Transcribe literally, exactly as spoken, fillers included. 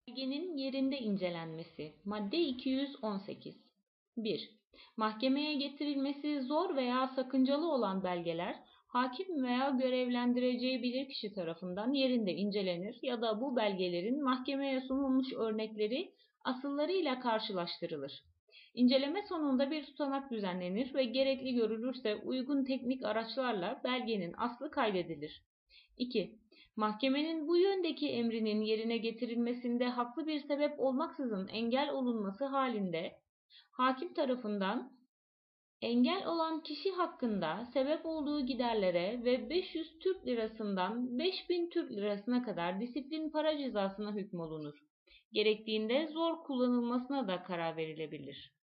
Belgenin yerinde incelenmesi. Madde iki yüz on sekiz. bir. Mahkemeye getirilmesi zor veya sakıncalı olan belgeler, hakim veya görevlendireceği bilirkişi tarafından yerinde incelenir ya da bu belgelerin mahkemeye sunulmuş örnekleri asıllarıyla karşılaştırılır. İnceleme sonunda bir tutanak düzenlenir ve gerekli görülürse uygun teknik araçlarla belgenin aslı kaydedilir. iki. Mahkemenin bu yöndeki emrinin yerine getirilmesinde haklı bir sebep olmaksızın engel olunması halinde, hakim tarafından engel olan kişi hakkında sebep olduğu giderlere ve beş yüz Türk lirasından beş bin Türk lirasına kadar disiplin para cezasına hükmolunur. Gerektiğinde zor kullanılmasına da karar verilebilir.